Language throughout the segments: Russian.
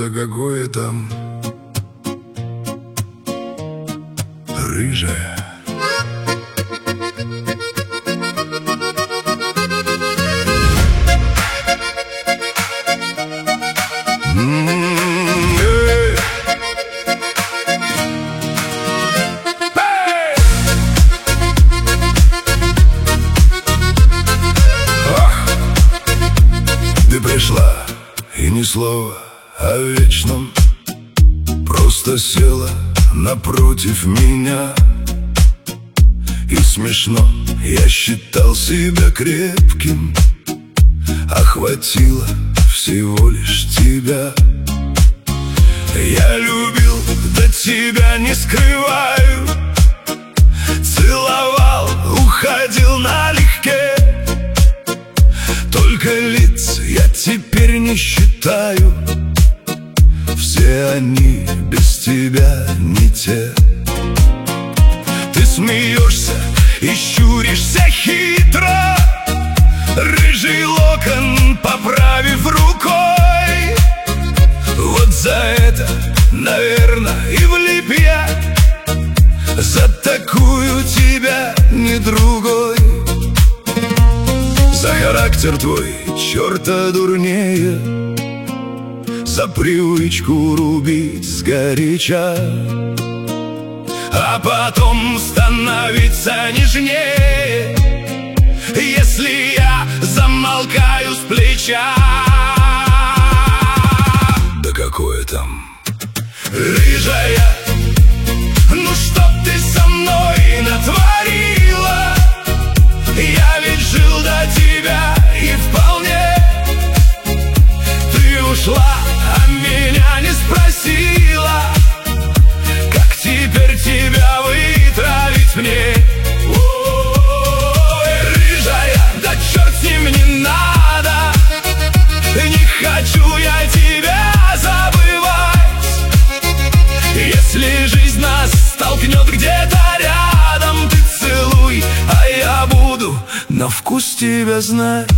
да какое там рыжая. Ты пришла, и ни слова о вечном, просто села напротив меня. И смешно, я считал себя крепким, охватило всего лишь тебя. Я любил, до тебя не скрываю, целовал, уходил налегке. Только лиц я теперь не считаю, все они без тебя не те. Ты смеешься и щуришься хитро, рыжий локон поправив рукой. Вот за это, наверное, и влип я, за такую тебя не другой. За характер твой черта дурнее, за привычку рубить сгоряча, а потом становиться нежнее, если я замолкаю с плеча. Да какое там рыжая, ну чтоб ты со мной натворила. Я ведь жил до тебя, и вполне ты ушла, а меня не спросила, как теперь тебя вытравить мне. Ой, рыжая, да черт с ним, не надо, не хочу я тебя забывать. Если жизнь нас столкнет где-то рядом, ты целуй, а я буду на вкус тебя знать.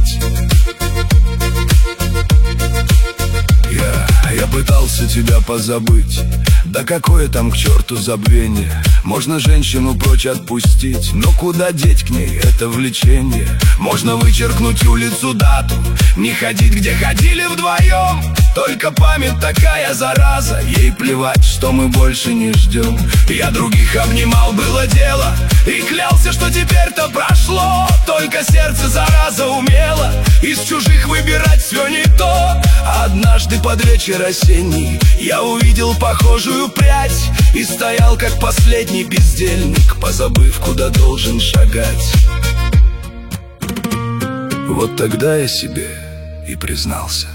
Я пытался тебя позабыть, да какое там к черту забвение. Можно женщину прочь отпустить, но куда деть к ней это влечение? Можно вычеркнуть улицу, дату, не ходить, где ходили вдвоем. Только память такая зараза, ей плевать, что мы больше не ждем. Я других обнимал, было дело, и клялся, что теперь-то прошло. Только сердце, зараза, умело из чужих выбирать все не то. Однажды под вечер осенний я увидел похожую прядь и стоял, как последний бездельник, позабыв, куда должен шагать. Вот тогда я себе и признался,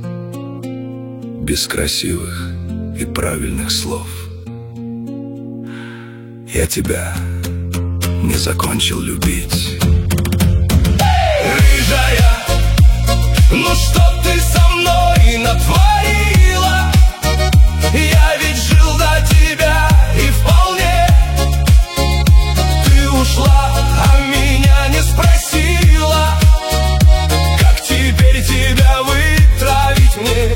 без красивых и правильных слов: я тебя не закончил любить. Рыжая, ну что ты со мной натворила? Я ведь жил до тебя, и вполне ты ушла, а меня не спросила, как теперь тебя вытравить мне.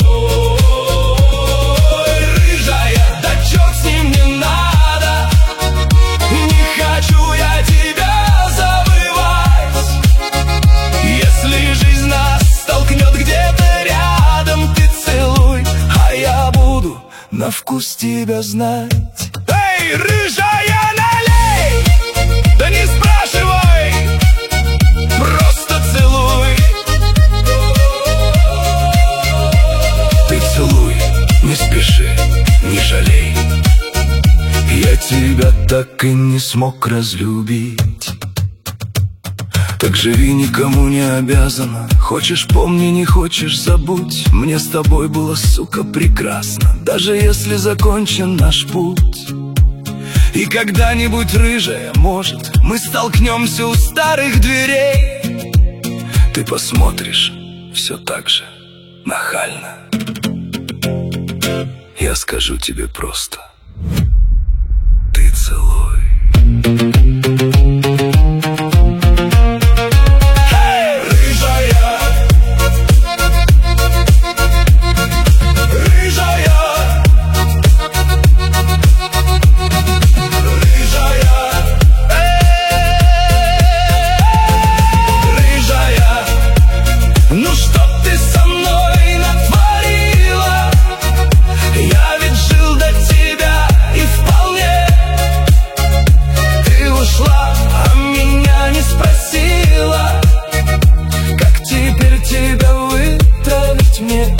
Ой, рыжая, да черт с ним, не надо, не хочу я тебя забывать. Если жизнь нас столкнет где-то рядом, ты целуй, а я буду на вкус тебя знать. Эй, рыжая, налей, да не спрашивай, просто целуй. Ты целуй, не спеши, не жалей, я тебя так и не смог разлюбить. Так живи, никому не обязана. Хочешь, помни, не хочешь, забудь. Мне с тобой было, сука, прекрасно, даже если закончен наш путь. И когда-нибудь, рыжая, может, мы столкнемся у старых дверей. Ты посмотришь все так же нахально. Я скажу тебе просто: ты целуй. Рыжая, Ну что ты со мной натворила? Я ведь жил до тебя и вполне. Ты ушла, а меня не спросила, как теперь тебя вытравить мне.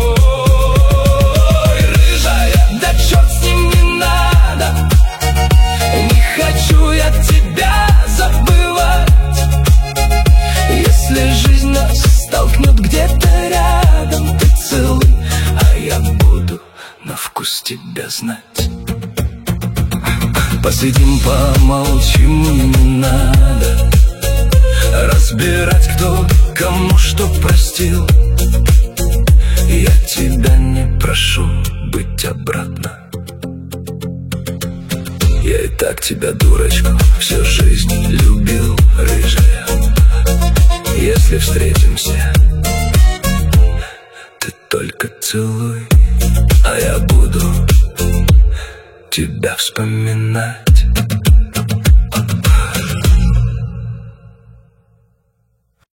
Ой, рыжая, да черт с ним, не надо. Не хочу я тебя забывать. Если жизнь нас столкнет где-то рядом, ты целуй, а я буду на вкус тебя знать. Посидим, помолчим, не надо разбирать, кто кому что простил. Я тебя не прошу быть обратно. Я и так тебя, дурочку, всю жизнь любил, рыжая. Если встретимся, ты только целуй, а я буду тебя вспоминать.